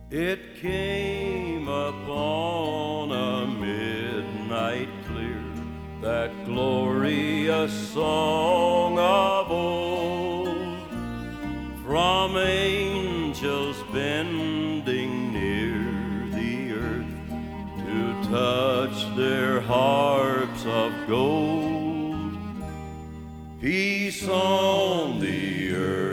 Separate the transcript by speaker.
Speaker 1: It came upon a midnight clear, that glorious song of old, from angels bending near the earth to touch their harps of gold. Peace on the earth,